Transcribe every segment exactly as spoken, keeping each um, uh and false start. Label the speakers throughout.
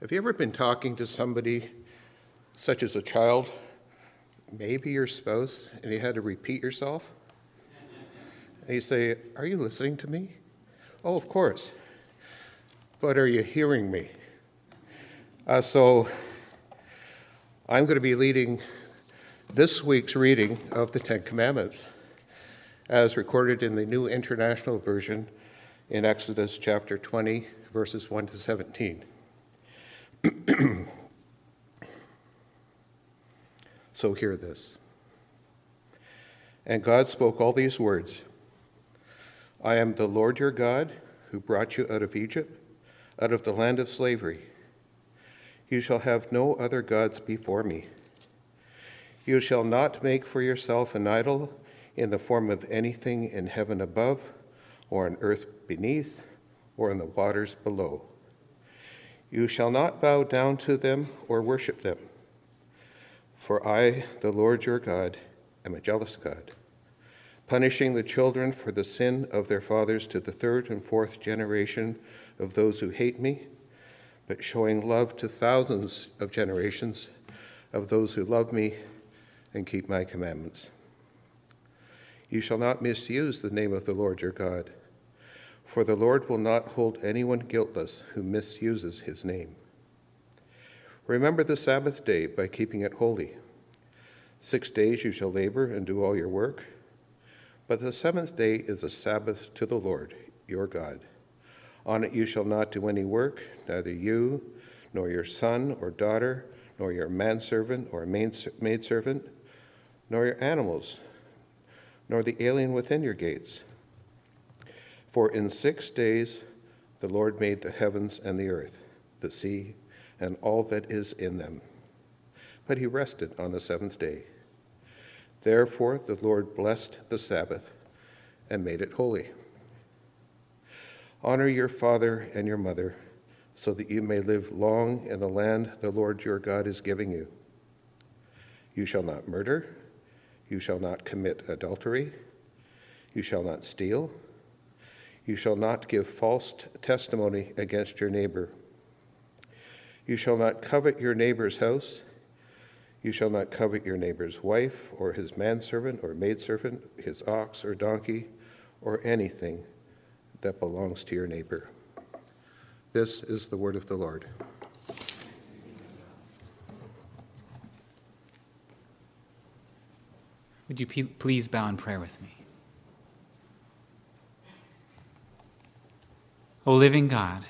Speaker 1: Have you ever been talking to somebody, such as a child, maybe your spouse, and you had to repeat yourself? And you say, "Are you listening to me?" "Oh, of course. But are you hearing me?" Uh, so I'm going to be leading this week's reading of the Ten Commandments, as recorded in the New International Version in Exodus chapter twenty, verses one to seventeen. So hear this. And God spoke all these words. I am the Lord your God, who brought you out of Egypt, out of the land of slavery. You shall have no other gods before me. You shall not make for yourself an idol in the form of anything in heaven above, or on earth beneath, or in the waters below. You shall not bow down to them or worship them. For I, the Lord your God, am a jealous God, punishing the children for the sin of their fathers to the third and fourth generation of those who hate me, but showing love to thousands of generations of those who love me and keep my commandments. You shall not misuse the name of the Lord your God, for the Lord will not hold anyone guiltless who misuses his name. Remember the Sabbath day by keeping it holy. Six days you shall labor and do all your work, but the seventh day is a Sabbath to the Lord your God. On it you shall not do any work, neither you, nor your son or daughter, nor your manservant or maidservant, nor your animals, nor the alien within your gates. For in six days the Lord made the heavens and the earth, the sea, and all that is in them. But he rested on the seventh day. Therefore the Lord blessed the Sabbath and made it holy. Honor your father and your mother, so that you may live long in the land the Lord your God is giving you. You shall not murder. You shall not commit adultery. You shall not steal. You shall not give false t- testimony against your neighbor. You shall not covet your neighbor's house. You shall not covet your neighbor's wife, or his manservant or maidservant, his ox or donkey, or anything that belongs to your neighbor. This is the word of the Lord.
Speaker 2: Would you p- please bow in prayer with me? O living God,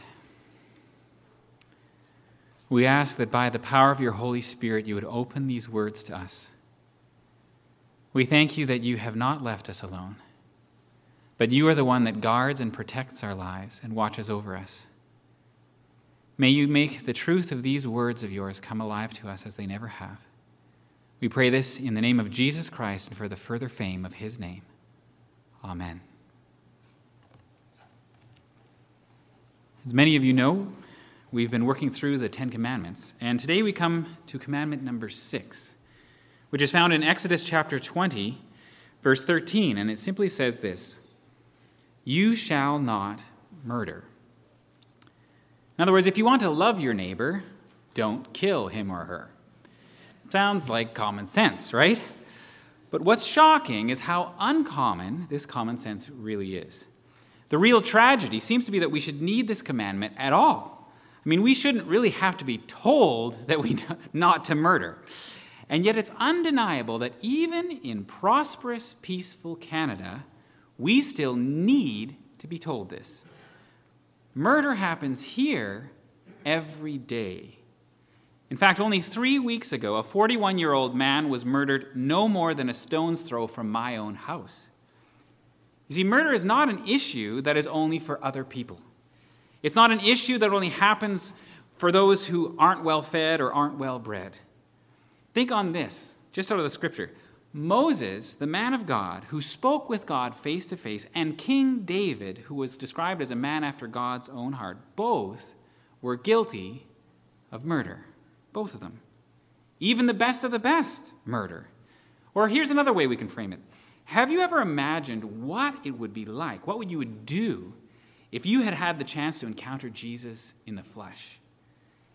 Speaker 2: we ask that by the power of your Holy Spirit you would open these words to us. We thank you that you have not left us alone, but you are the one that guards and protects our lives and watches over us. May you make the truth of these words of yours come alive to us as they never have. We pray this in the name of Jesus Christ and for the further fame of his name. Amen. As many of you know, we've been working through the Ten Commandments, and today we come to commandment number six, which is found in Exodus chapter twenty, verse thirteen, and it simply says this: You shall not murder. In other words, if you want to love your neighbor, don't kill him or her. Sounds like common sense, right? But what's shocking is how uncommon this common sense really is. The real tragedy seems to be that we should need this commandment at all. I mean, we shouldn't really have to be told that we not to murder. And yet it's undeniable that even in prosperous, peaceful Canada, we still need to be told this. Murder happens here every day. In fact, only three weeks ago, a forty-one-year-old man was murdered no more than a stone's throw from my own house. You see, murder is not an issue that is only for other people. It's not an issue that only happens for those who aren't well-fed or aren't well-bred. Think on this, just out of the scripture. Moses, the man of God, who spoke with God face to face, and King David, who was described as a man after God's own heart, both were guilty of murder. Both of them. Even the best of the best murder. Or here's another way we can frame it. Have you ever imagined what it would be like, what would you would do if you had had the chance to encounter Jesus in the flesh?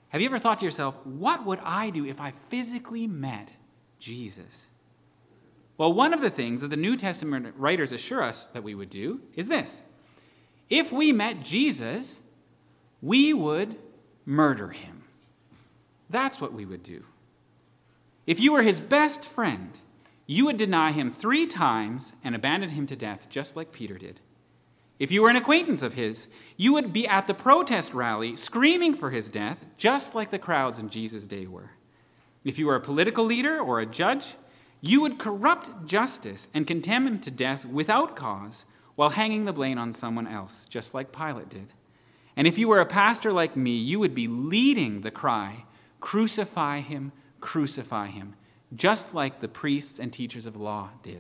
Speaker 2: Have you ever thought to yourself, what would I do if I physically met Jesus? Well, one of the things that the New Testament writers assure us that we would do is this. If we met Jesus, we would murder him. That's what we would do. If you were his best friend, you would deny him three times and abandon him to death, just like Peter did. If you were an acquaintance of his, you would be at the protest rally screaming for his death, just like the crowds in Jesus' day were. If you were a political leader or a judge, you would corrupt justice and condemn him to death without cause while hanging the blame on someone else, just like Pilate did. And if you were a pastor like me, you would be leading the cry, "Crucify him, crucify him," just like the priests and teachers of law did.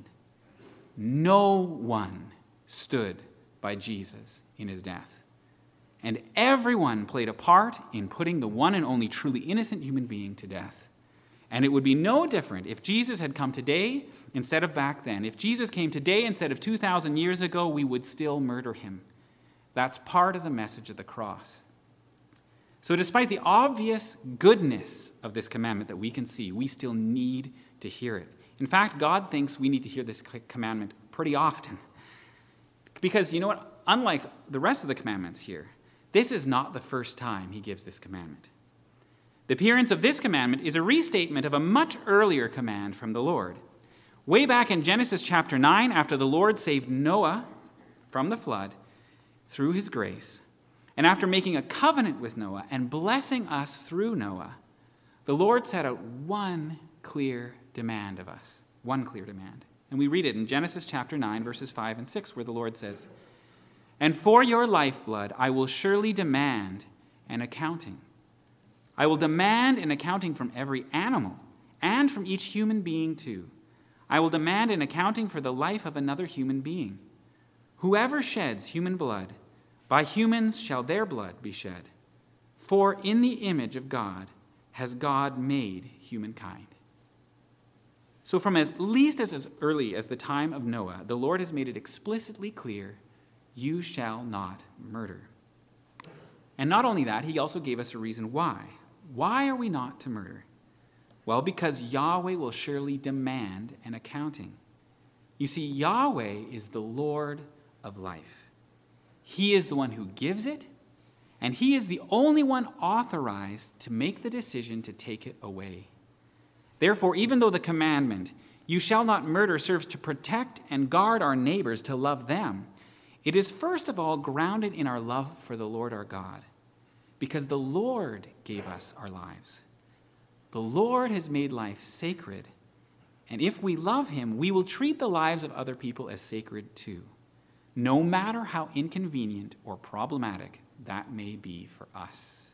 Speaker 2: No one stood by Jesus in his death. And everyone played a part in putting the one and only truly innocent human being to death. And it would be no different if Jesus had come today instead of back then. If Jesus came today instead of two thousand years ago, we would still murder him. That's part of the message of the cross. So despite the obvious goodness of this commandment that we can see, we still need to hear it. In fact, God thinks we need to hear this commandment pretty often. Because, you know what? Unlike the rest of the commandments here, this is not the first time he gives this commandment. The appearance of this commandment is a restatement of a much earlier command from the Lord. Way back in Genesis chapter nine, after the Lord saved Noah from the flood through his grace, and after making a covenant with Noah and blessing us through Noah, the Lord set out one clear demand of us. One clear demand. And we read it in Genesis chapter nine, verses five and six, where the Lord says, "And for your lifeblood I will surely demand an accounting. I will demand an accounting from every animal and from each human being too. I will demand an accounting for the life of another human being. Whoever sheds human blood, by humans shall their blood be shed. For in the image of God has God made humankind." So from at least as, as early as the time of Noah, the Lord has made it explicitly clear, you shall not murder. And not only that, he also gave us a reason why. Why are we not to murder? Well, because Yahweh will surely demand an accounting. You see, Yahweh is the Lord of life. He is the one who gives it, and he is the only one authorized to make the decision to take it away. Therefore, even though the commandment, "You shall not murder," serves to protect and guard our neighbors, to love them, it is first of all grounded in our love for the Lord our God, because the Lord gave us our lives. The Lord has made life sacred, and if we love him, we will treat the lives of other people as sacred too, no matter how inconvenient or problematic that may be for us.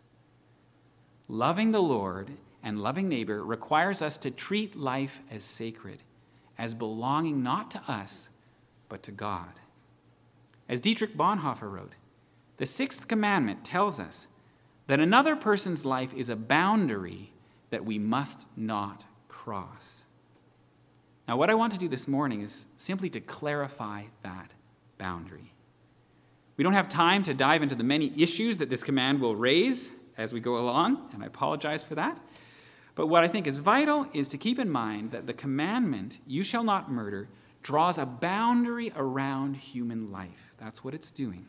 Speaker 2: Loving the Lord and loving neighbor requires us to treat life as sacred, as belonging not to us, but to God. As Dietrich Bonhoeffer wrote, the sixth commandment tells us that another person's life is a boundary that we must not cross. Now, what I want to do this morning is simply to clarify that boundary. We don't have time to dive into the many issues that this command will raise as we go along, and I apologize for that. But what I think is vital is to keep in mind that the commandment, "You shall not murder," draws a boundary around human life. That's what it's doing.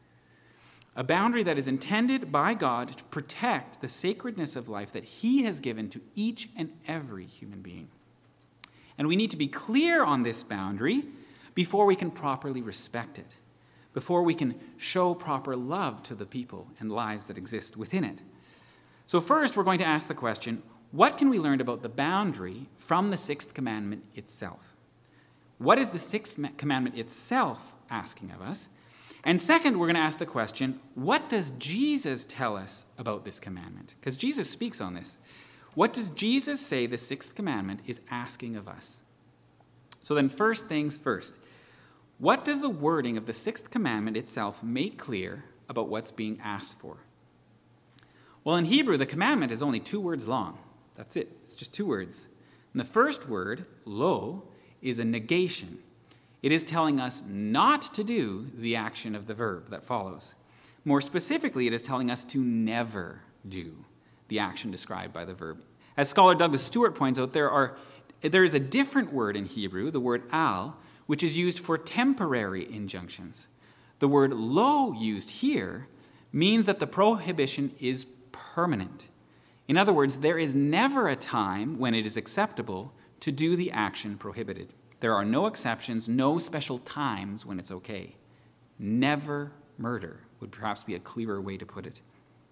Speaker 2: A boundary that is intended by God to protect the sacredness of life that he has given to each and every human being. And we need to be clear on this boundary before we can properly respect it, before we can show proper love to the people and lives that exist within it. So first, we're going to ask the question, what can we learn about the boundary from the sixth commandment itself? What is the sixth commandment itself asking of us? And second, we're going to ask the question, what does Jesus tell us about this commandment? Because Jesus speaks on this. What does Jesus say the sixth commandment is asking of us? So then, first things first, what does the wording of the sixth commandment itself make clear about what's being asked for? Well, in Hebrew, the commandment is only two words long. That's it. It's just two words. And the first word, lo, is a negation. It is telling us not to do the action of the verb that follows. More specifically, it is telling us to never do the action described by the verb. As scholar Douglas Stewart points out, there are there is a different word in Hebrew, the word al, which is used for temporary injunctions. The word lo used here means that the prohibition is permanent. In other words, there is never a time when it is acceptable to do the action prohibited. There are no exceptions, no special times when it's okay. Never murder would perhaps be a clearer way to put it.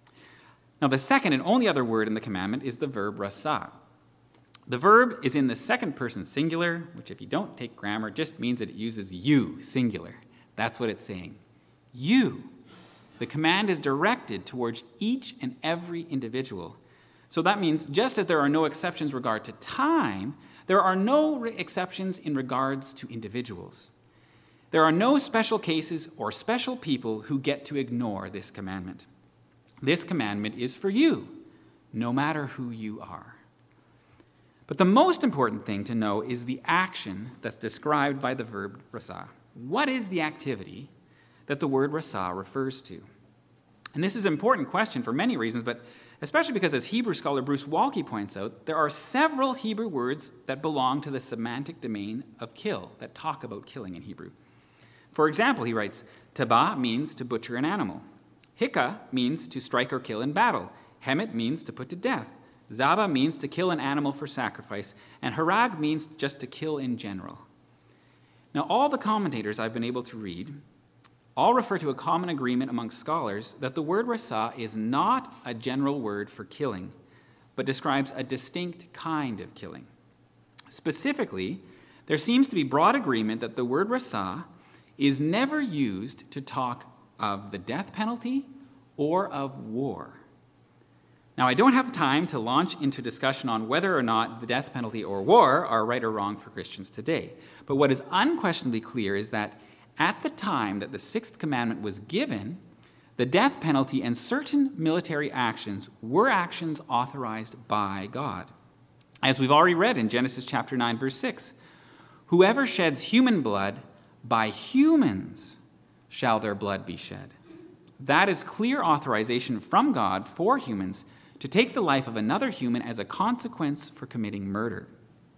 Speaker 2: Now, the second and only other word in the commandment is the verb rasah. The verb is in the second person singular, which if you don't take grammar, just means that it uses you, singular. That's what it's saying. You. The command is directed towards each and every individual. So that means just as there are no exceptions regard to time, there are no re- exceptions in regards to individuals. There are no special cases or special people who get to ignore this commandment. This commandment is for you, no matter who you are. But the most important thing to know is the action that's described by the verb rasah. What is the activity that the word rasah refers to? And this is an important question for many reasons, but especially because, as Hebrew scholar Bruce Walke points out, there are several Hebrew words that belong to the semantic domain of kill, that talk about killing in Hebrew. For example, he writes, Taba means to butcher an animal. Hika means to strike or kill in battle. Hemet means to put to death. Zaba means to kill an animal for sacrifice. And harag means just to kill in general. Now, all the commentators I've been able to read all refer to a common agreement among scholars that the word rasah is not a general word for killing, but describes a distinct kind of killing. Specifically, there seems to be broad agreement that the word rasah is never used to talk of the death penalty or of war. Now, I don't have time to launch into discussion on whether or not the death penalty or war are right or wrong for Christians today. But what is unquestionably clear is that at the time that the sixth commandment was given, the death penalty and certain military actions were actions authorized by God. As we've already read in Genesis chapter nine, verse six, whoever sheds human blood, by humans shall their blood be shed. That is clear authorization from God for humans to take the life of another human as a consequence for committing murder.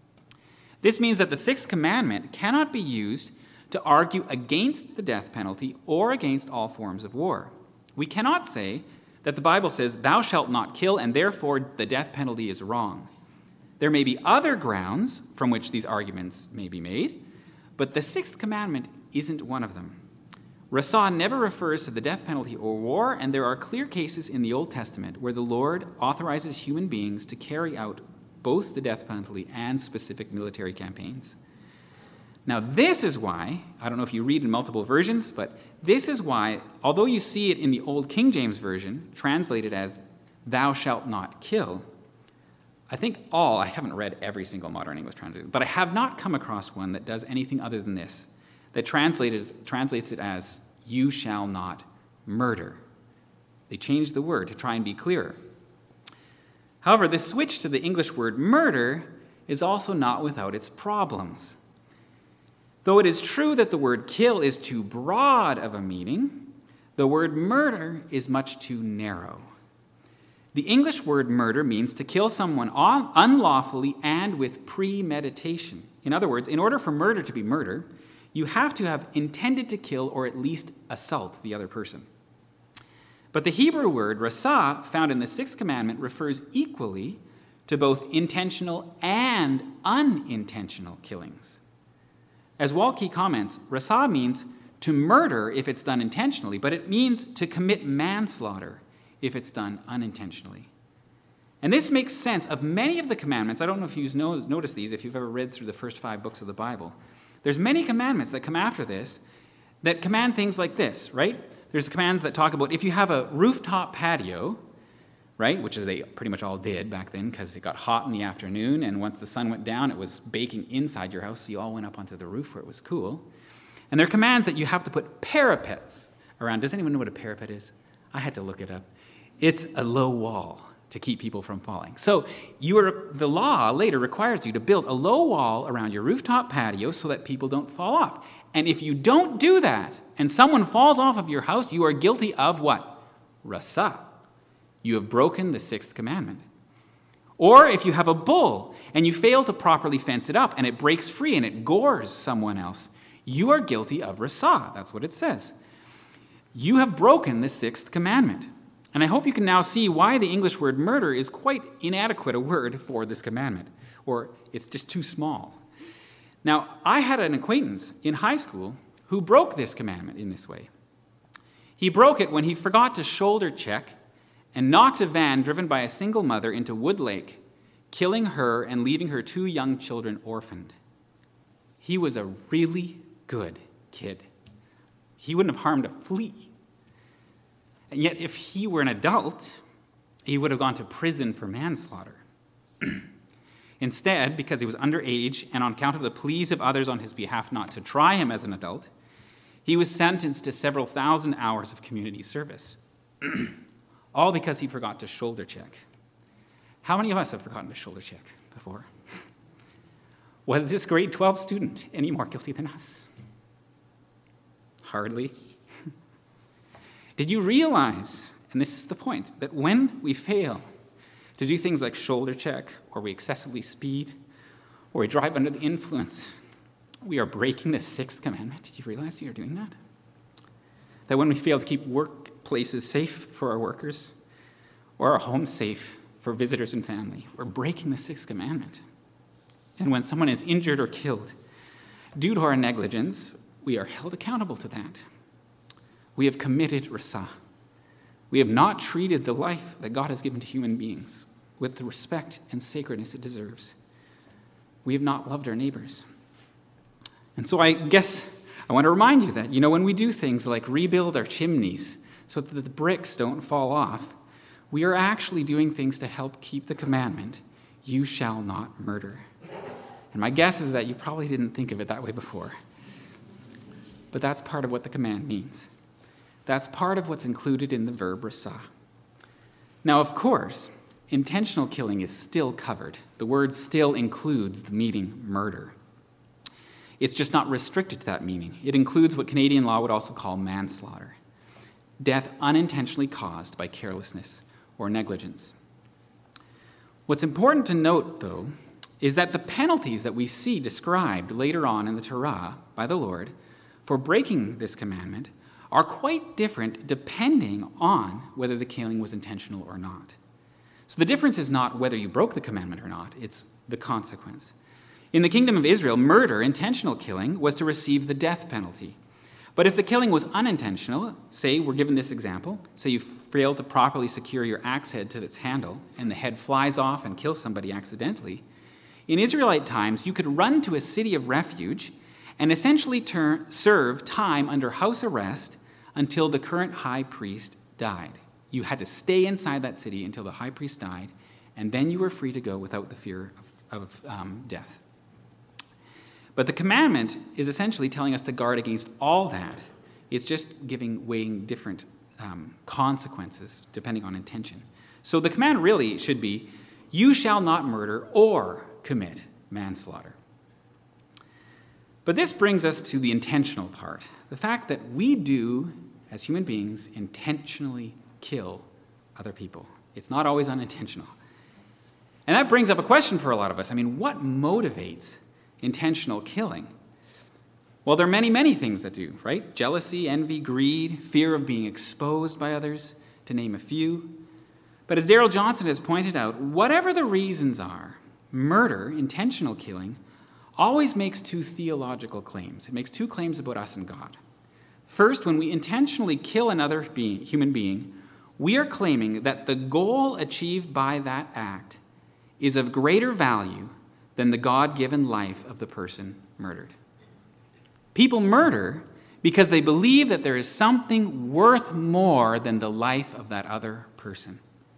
Speaker 2: This means that the sixth commandment cannot be used to argue against the death penalty or against all forms of war. We cannot say that the Bible says, thou shalt not kill, and therefore the death penalty is wrong. There may be other grounds from which these arguments may be made, but the sixth commandment isn't one of them. Rasah never refers to the death penalty or war, and there are clear cases in the Old Testament where the Lord authorizes human beings to carry out both the death penalty and specific military campaigns. Now, this is why, I don't know if you read in multiple versions, but this is why, although you see it in the Old King James Version, translated as, thou shalt not kill, I think all, I haven't read every single modern English translation, but I have not come across one that does anything other than this, that translates, translates it as, you shall not murder. They changed the word to try and be clearer. However, this switch to the English word murder is also not without its problems. Though it is true that the word kill is too broad of a meaning, the word murder is much too narrow. The English word murder means to kill someone unlawfully and with premeditation. In other words, in order for murder to be murder, you have to have intended to kill or at least assault the other person. But the Hebrew word rasah, found in the sixth commandment, refers equally to both intentional and unintentional killings. As Walke comments, rasah means to murder if it's done intentionally, but it means to commit manslaughter if it's done unintentionally. And this makes sense of many of the commandments. I don't know if you've noticed these, if you've ever read through the first five books of the Bible. There's many commandments that come after this that command things like this, right? There's commands that talk about if you have a rooftop patio, right, which is they pretty much all did back then because it got hot in the afternoon, and once the sun went down, it was baking inside your house, so you all went up onto the roof where it was cool. And there are commands that you have to put parapets around. Does anyone know what a parapet is? I had to look it up. It's a low wall to keep people from falling. So you are, the law later requires you to build a low wall around your rooftop patio so that people don't fall off. And if you don't do that, and someone falls off of your house, you are guilty of what? Rasah. You have broken the sixth commandment. Or if you have a bull and you fail to properly fence it up and it breaks free and it gores someone else, you are guilty of rasah. That's what it says. You have broken the sixth commandment. And I hope you can now see why the English word murder is quite inadequate a word for this commandment, or it's just too small. Now, I had an acquaintance in high school who broke this commandment in this way. He broke it when he forgot to shoulder check and knocked a van driven by a single mother into Wood Lake, killing her and leaving her two young children orphaned. He was a really good kid. He wouldn't have harmed a flea. And yet, if he were an adult, he would have gone to prison for manslaughter. Instead, because he was underage and on account of the pleas of others on his behalf not to try him as an adult, he was sentenced to several thousand hours of community service. All because he forgot to shoulder check. How many of us have forgotten to shoulder check before? Was this grade twelve student any more guilty than us? Hardly. Did you realize, and this is the point, that when we fail to do things like shoulder check, or we excessively speed, or we drive under the influence, we are breaking the sixth commandment? Did you realize you are doing that? That when we fail to keep workplaces safe for our workers, or our homes safe for visitors and family, we're breaking the sixth commandment. And when someone is injured or killed due to our negligence, we are held accountable to that. We have committed rasah. We have not treated the life that God has given to human beings with the respect and sacredness it deserves. We have not loved our neighbors. And so I guess I want to remind you that, you know, when we do things like rebuild our chimneys so that the bricks don't fall off, we are actually doing things to help keep the commandment, you shall not murder. And my guess is that you probably didn't think of it that way before. But that's part of what the command means. That's part of what's included in the verb rasah. Now, of course, intentional killing is still covered. The word still includes the meaning murder. It's just not restricted to that meaning. It includes what Canadian law would also call manslaughter, death unintentionally caused by carelessness or negligence. What's important to note, though, is that the penalties that we see described later on in the Torah by the Lord for breaking this commandment are quite different depending on whether the killing was intentional or not. So the difference is not whether you broke the commandment or not, it's the consequence. In the kingdom of Israel, murder, intentional killing, was to receive the death penalty. But if the killing was unintentional, say we're given this example, say you fail to properly secure your axe head to its handle and the head flies off and kills somebody accidentally, in Israelite times you could run to a city of refuge and essentially ter- serve time under house arrest until the current high priest died. You had to stay inside that city until the high priest died, and then you were free to go without the fear of, of um, death. But the commandment is essentially telling us to guard against all that. It's just giving, weighing different um, consequences depending on intention. So the command really should be, you shall not murder or commit manslaughter. But this brings us to the intentional part, the fact that we do, as human beings, intentionally kill other people. It's not always unintentional. And that brings up a question for a lot of us. I mean, what motivates intentional killing? Well, there are many, many things that do, right? Jealousy, envy, greed, fear of being exposed by others, to name a few. But as Darrell Johnson has pointed out, whatever the reasons are, murder, intentional killing, always makes two theological claims. It makes two claims about us and God. First, when we intentionally kill another being, human being, we are claiming that the goal achieved by that act is of greater value than the God-given life of the person murdered. People murder because they believe that there is something worth more than the life of that other person.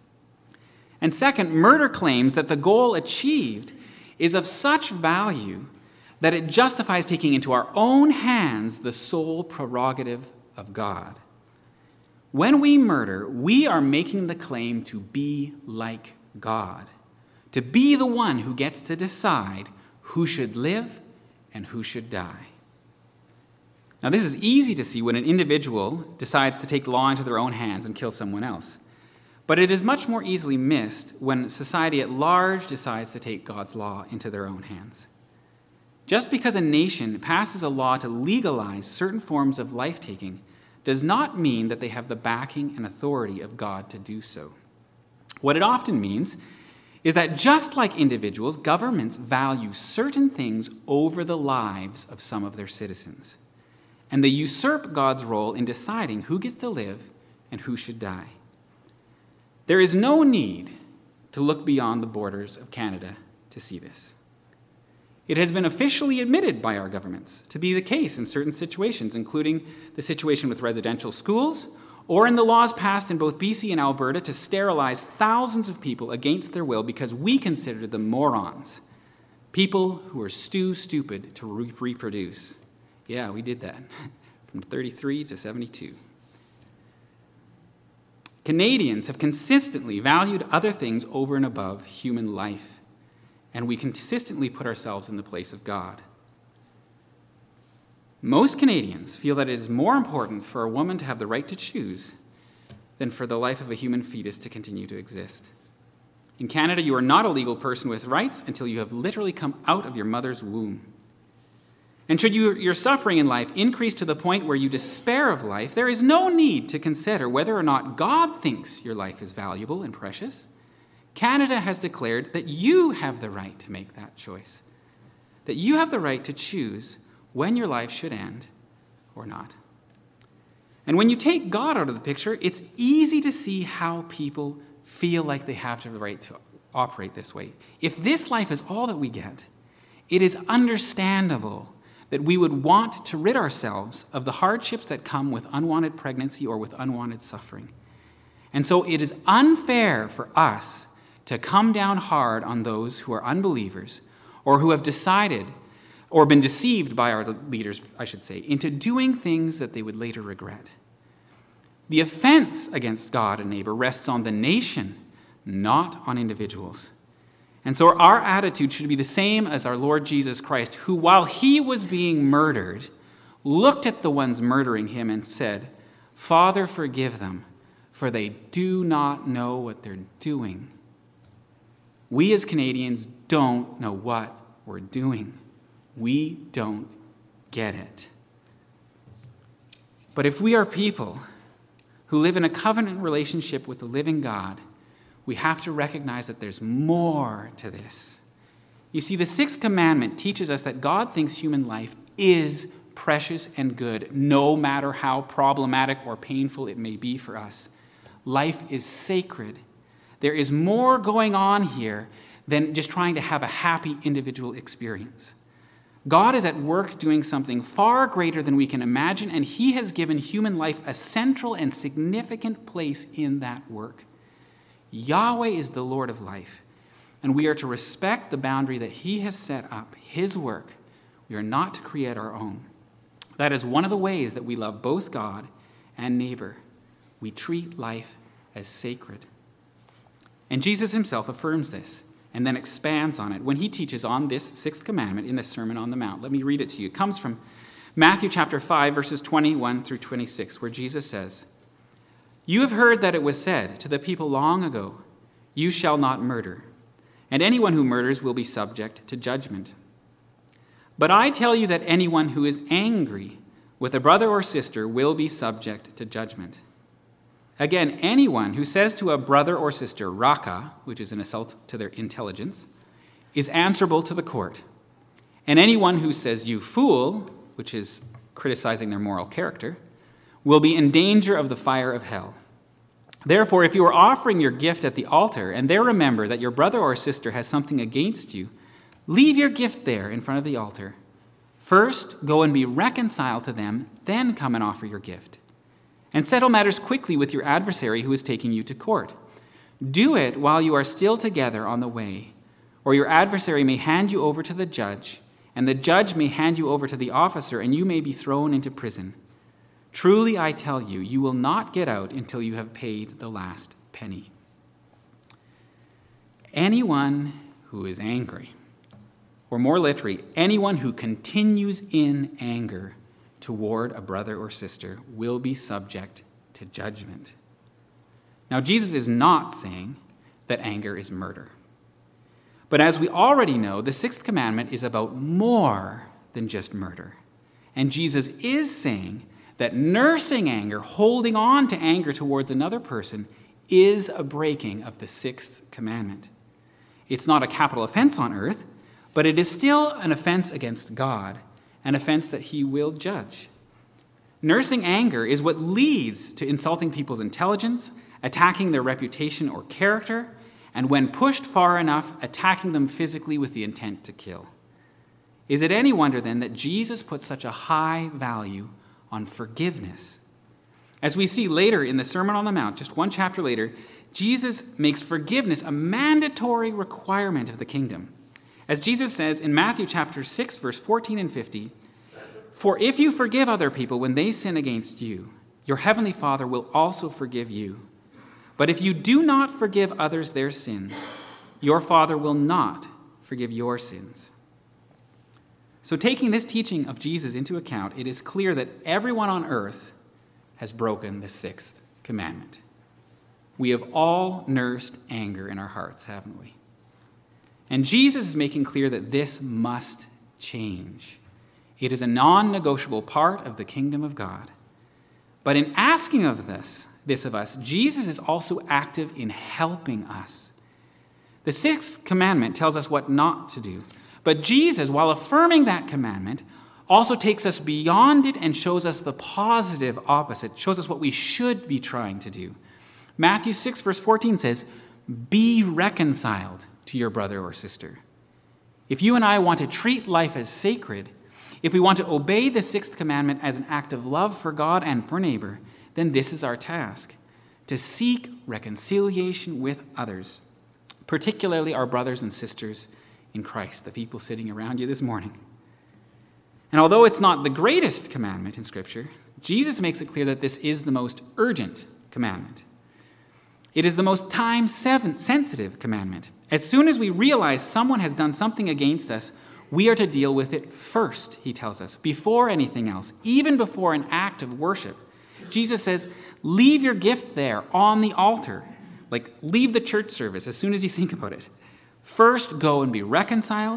Speaker 2: And second, murder claims that the goal achieved is of such value that it justifies taking into our own hands the sole prerogative of God. When we murder, we are making the claim to be like God, to be the one who gets to decide who should live and who should die. Now, this is easy to see when an individual decides to take the law into their own hands and kill someone else. But it is much more easily missed when society at large decides to take God's law into their own hands. Just because a nation passes a law to legalize certain forms of life-taking does not mean that they have the backing and authority of God to do so. What it often means is that just like individuals, governments value certain things over the lives of some of their citizens, and they usurp God's role in deciding who gets to live and who should die. There is no need to look beyond the borders of Canada to see this. It has been officially admitted by our governments to be the case in certain situations, including the situation with residential schools, or in the laws passed in both B C and Alberta to sterilize thousands of people against their will because we considered them morons, people who are too stupid to re- reproduce. Yeah, we did that, from thirty-three to seventy-two. Canadians have consistently valued other things over and above human life, and we consistently put ourselves in the place of God. Most Canadians feel that it is more important for a woman to have the right to choose than for the life of a human fetus to continue to exist. In Canada, you are not a legal person with rights until you have literally come out of your mother's womb. And should you, your suffering in life increase to the point where you despair of life, there is no need to consider whether or not God thinks your life is valuable and precious. Canada has declared that you have the right to make that choice, that you have the right to choose when your life should end or not. And when you take God out of the picture, it's easy to see how people feel like they have the right to operate this way. If this life is all that we get, it is understandable that we would want to rid ourselves of the hardships that come with unwanted pregnancy or with unwanted suffering. And so it is unfair for us to come down hard on those who are unbelievers or who have decided or been deceived by our leaders, I should say, into doing things that they would later regret. The offense against God and neighbor rests on the nation, not on individuals. And so our attitude should be the same as our Lord Jesus Christ, who, while he was being murdered, looked at the ones murdering him and said, "Father, forgive them, for they do not know what they're doing." We as Canadians don't know what we're doing. We don't get it. But if we are people who live in a covenant relationship with the living God, we have to recognize that there's more to this. You see, the sixth commandment teaches us that God thinks human life is precious and good, no matter how problematic or painful it may be for us. Life is sacred. There is more going on here than just trying to have a happy individual experience. God is at work doing something far greater than we can imagine, and he has given human life a central and significant place in that work. Yahweh is the Lord of life, and we are to respect the boundary that he has set up, his work. We are not to create our own. That is one of the ways that we love both God and neighbor. We treat life as sacred. And Jesus himself affirms this and then expands on it when he teaches on this sixth commandment in the Sermon on the Mount. Let me read it to you. It comes from Matthew chapter five, verses twenty-one through twenty-six, where Jesus says, "You have heard that it was said to the people long ago, 'You shall not murder, and anyone who murders will be subject to judgment.' But I tell you that anyone who is angry with a brother or sister will be subject to judgment. Again, anyone who says to a brother or sister, 'Raka,' which is an insult to their intelligence, is answerable to the court. And anyone who says, 'You fool,' which is criticizing their moral character, will be in danger of the fire of hell. Therefore, if you are offering your gift at the altar and there remember that your brother or sister has something against you, leave your gift there in front of the altar. First, go and be reconciled to them, then come and offer your gift. And settle matters quickly with your adversary who is taking you to court. Do it while you are still together on the way, or your adversary may hand you over to the judge, and the judge may hand you over to the officer, and you may be thrown into prison. Truly, I tell you, you will not get out until you have paid the last penny. Anyone who is angry, or more literally, anyone who continues in anger toward a brother or sister will be subject to judgment." Now, Jesus is not saying that anger is murder. But as we already know, the sixth commandment is about more than just murder. And Jesus is saying that nursing anger, holding on to anger towards another person, is a breaking of the sixth commandment. It's not a capital offense on earth, but it is still an offense against God, an offense that he will judge. Nursing anger is what leads to insulting people's intelligence, attacking their reputation or character, and when pushed far enough, attacking them physically with the intent to kill. Is it any wonder then that Jesus puts such a high value on forgiveness? As we see later in the Sermon on the Mount, just one chapter later, Jesus makes forgiveness a mandatory requirement of the kingdom. As Jesus says in Matthew chapter six, verse fourteen and fifty, "For if you forgive other people when they sin against you, your heavenly Father will also forgive you. But if you do not forgive others their sins, your Father will not forgive your sins." So taking this teaching of Jesus into account, it is clear that everyone on earth has broken the sixth commandment. We have all nursed anger in our hearts, haven't we? And Jesus is making clear that this must change. It is a non-negotiable part of the kingdom of God. But in asking of this, this of us, Jesus is also active in helping us. The sixth commandment tells us what not to do. But Jesus, while affirming that commandment, also takes us beyond it and shows us the positive opposite, shows us what we should be trying to do. Matthew six, verse fourteen says, "Be reconciled to your brother or sister." If you and I want to treat life as sacred, if we want to obey the sixth commandment as an act of love for God and for neighbor, then this is our task, to seek reconciliation with others, particularly our brothers and sisters in Christ, the people sitting around you this morning. And although it's not the greatest commandment in Scripture, Jesus makes it clear that this is the most urgent commandment. It is the most time-sensitive commandment. As soon as we realize someone has done something against us, we are to deal with it first, he tells us, before anything else, even before an act of worship. Jesus says, leave your gift there on the altar. Like, leave the church service as soon as you think about it. First, go and be reconciled,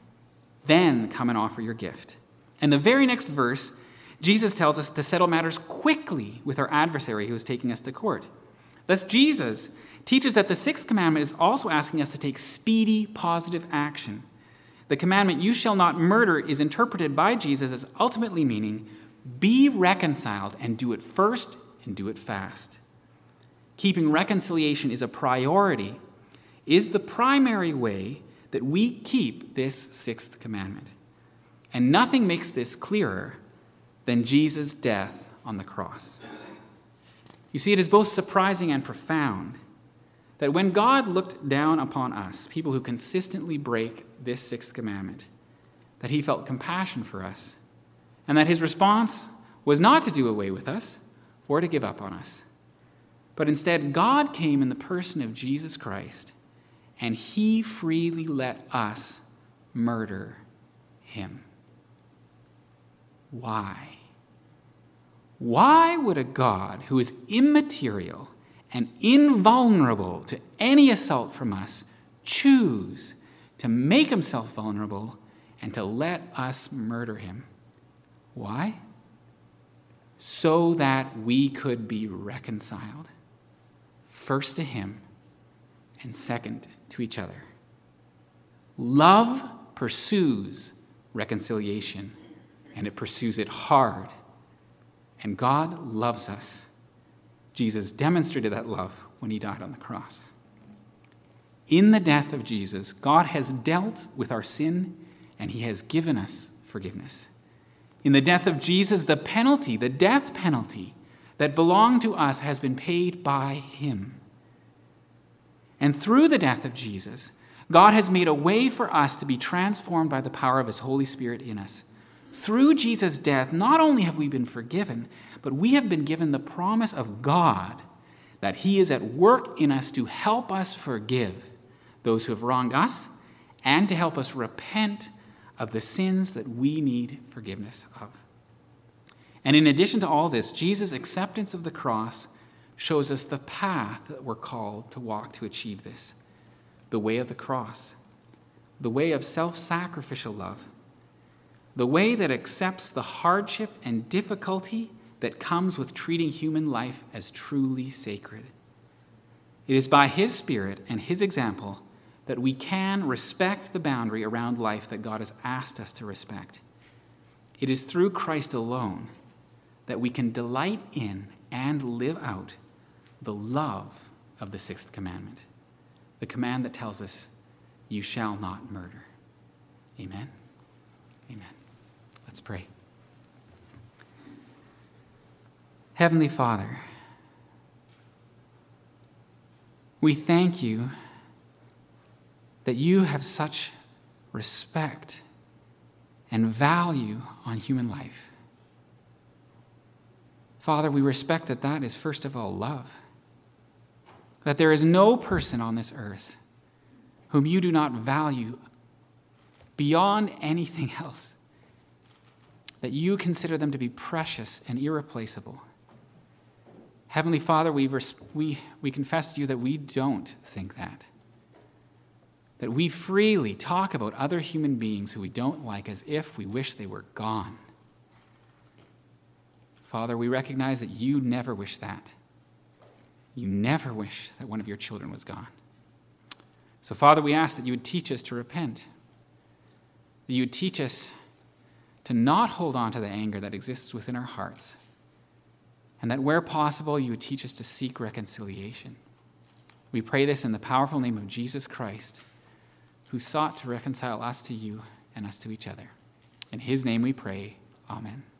Speaker 2: then come and offer your gift. And the very next verse, Jesus tells us to settle matters quickly with our adversary who is taking us to court. Thus, Jesus teaches that the sixth commandment is also asking us to take speedy, positive action. The commandment, "You shall not murder," is interpreted by Jesus as ultimately meaning, be reconciled and do it first and do it fast. Keeping reconciliation is a priority, is the primary way that we keep this sixth commandment. And nothing makes this clearer than Jesus' death on the cross. You see, it is both surprising and profound that when God looked down upon us, people who consistently break this sixth commandment, that he felt compassion for us, and that his response was not to do away with us or to give up on us. But instead, God came in the person of Jesus Christ, and he freely let us murder him. Why? Why would a God who is immaterial and invulnerable to any assault from us choose to make himself vulnerable and to let us murder him? Why? So that we could be reconciled, first to him and second to each other. Love pursues reconciliation, and it pursues it hard. And God loves us. Jesus demonstrated that love when he died on the cross. In the death of Jesus, God has dealt with our sin, and he has given us forgiveness. In the death of Jesus, the penalty, the death penalty that belonged to us has been paid by him. And through the death of Jesus, God has made a way for us to be transformed by the power of his Holy Spirit in us. Through Jesus' death, not only have we been forgiven, but we have been given the promise of God that he is at work in us to help us forgive those who have wronged us and to help us repent of the sins that we need forgiveness of. And in addition to all this, Jesus' acceptance of the cross shows us the path that we're called to walk to achieve this, the way of the cross, the way of self-sacrificial love, the way that accepts the hardship and difficulty that comes with treating human life as truly sacred. It is by his Spirit and his example that we can respect the boundary around life that God has asked us to respect. It is through Christ alone that we can delight in and live out the love of the sixth commandment, the command that tells us, you shall not murder. Amen? Amen. Let's pray. Heavenly Father, we thank you that you have such respect and value on human life. Father, we respect that that is first of all love. That there is no person on this earth whom you do not value beyond anything else. That you consider them to be precious and irreplaceable. Heavenly Father, we, res- we, we confess to you that we don't think that. That we freely talk about other human beings who we don't like as if we wish they were gone. Father, we recognize that you never wish that. You never wish that one of your children was gone. So, Father, we ask that you would teach us to repent. That you would teach us to not hold on to the anger that exists within our hearts. And that where possible, you would teach us to seek reconciliation. We pray this in the powerful name of Jesus Christ, who sought to reconcile us to you and us to each other. In his name we pray. Amen.